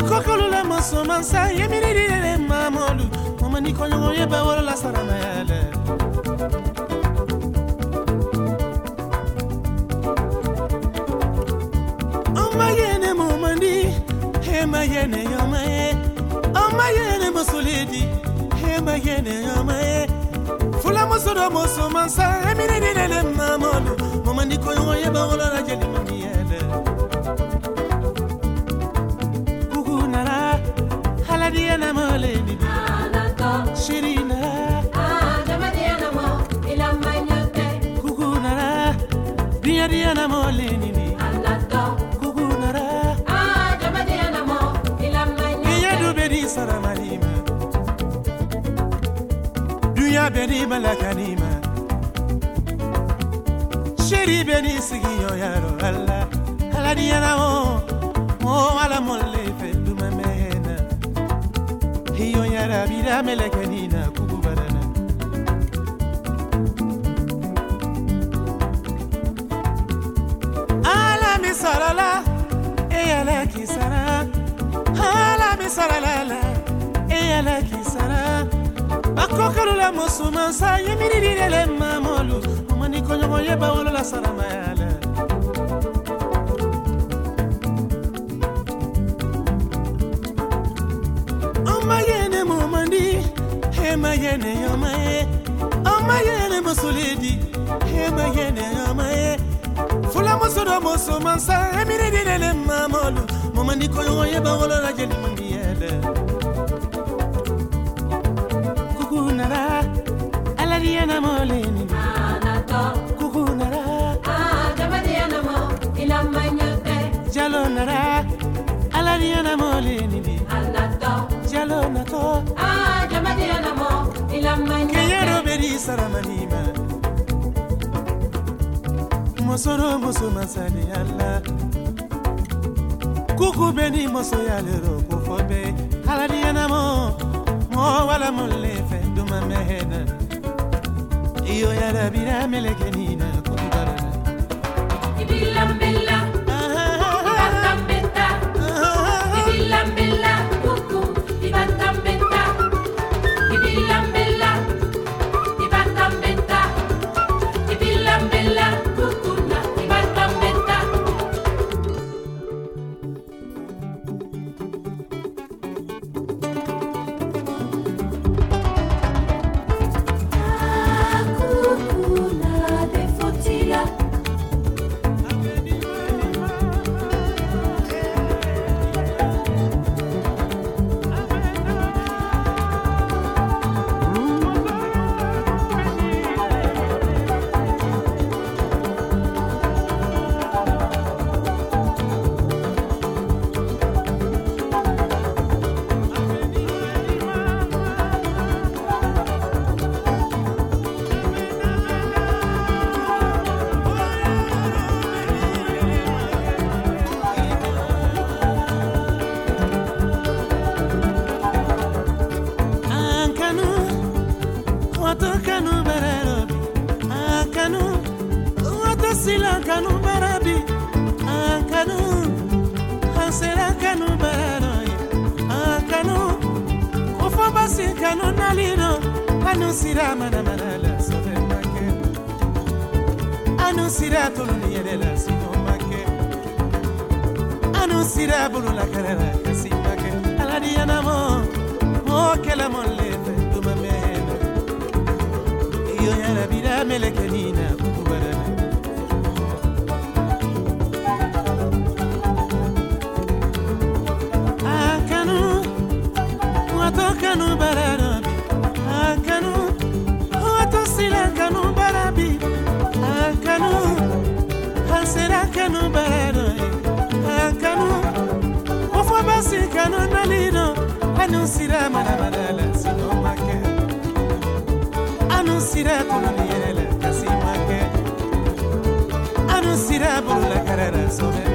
Bakokolula mosomansa yemiririre mamolu Momani konyo yeba wala la sarama yale Omayene momandi Hemayene yomaye Omayene mosoledi Hemayene yomaye Fula mosoro mosomansa yemiririre mamolu Momani konyo yeba wala la jeli mami yale Diana Moleni Anato Shirina Jama Diana Mo Ilamanyate Kukunara Diana Moleni Anato Kukunara Jama Diana Mo Ilamanyate Yadu Bedi Saramanima Duya Bedi Malakanima Shiri Bedi Sigiyo Yaro Allah Ala Diana Mo Ala Molefe Dumamena Hiyo yara bira melekanina kukubarana Ala misarala Eyala kisara Ala misarala Eyala kisara Bakokalula musumansa Yemirirele mamolu Omani konyo yeba wala la sarama yala Omayene momandi Hemayene yomaye Omayene mosoledi Hemayene yomaye Fula mosoro mosomansa Emirirele mamolu Momandi koyo yeba wala la jeli mami yele Kukunara Ala Diana Moleni Anato Kukunara Jama Diana Mo Ilamanyate Jalonara Ala Diana Moleni Anato Jalonako Jama Diana Mo Ilamanyate Keyero Bedi Saramanima Mosoro Mosomansani Allah Kuku Beni Moso Yalero Kufobe Ala Diana Mo Wala Molefe Duma Mehena Iyo Yara Bira Melekenina Kukubarana Ibilam Bella Ibatam Betta Ibilam Bella Kuku Ibatam Betta Ibilam Bella Ibatam Betta Ibilam Bella Kuku Ibatam Betta Kanu barabi Kanu Hansera kanu barabi Kanu Ofa basi kanu nalino Anu sira mana mana la sobe make Anu sira tolu niere la sino make Anu sira bulu la carrera kasi make Ala Diana Mo que la molefe duma mena Iyo yara bira melekenina kukubarana Kanu barabi Kanu Oto sila kanu barabi Kanu Hansera kanu barabi Kanu Ofo basi kanu nalino Anu sira mana manala sino make Anu sira tulu niyele kasi make Anu sira bulu la carrera sobre